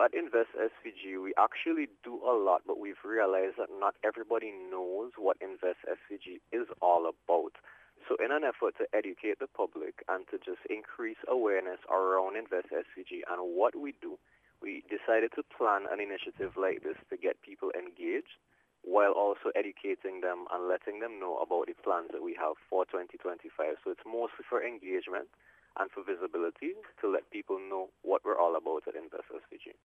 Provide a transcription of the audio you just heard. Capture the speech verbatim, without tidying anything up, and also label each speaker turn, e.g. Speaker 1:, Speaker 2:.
Speaker 1: at Invest S V G, we actually do a lot, but we've realized that not everybody knows what Invest S V G is all about. So in an effort to educate the public and to just increase awareness around Invest S V G and what we do, we decided to plan an initiative like this to get people engaged while also educating them and letting them know about the plans that we have for twenty twenty-five. So it's mostly for engagement and for visibility to let people know what we're all about at Invest S V G.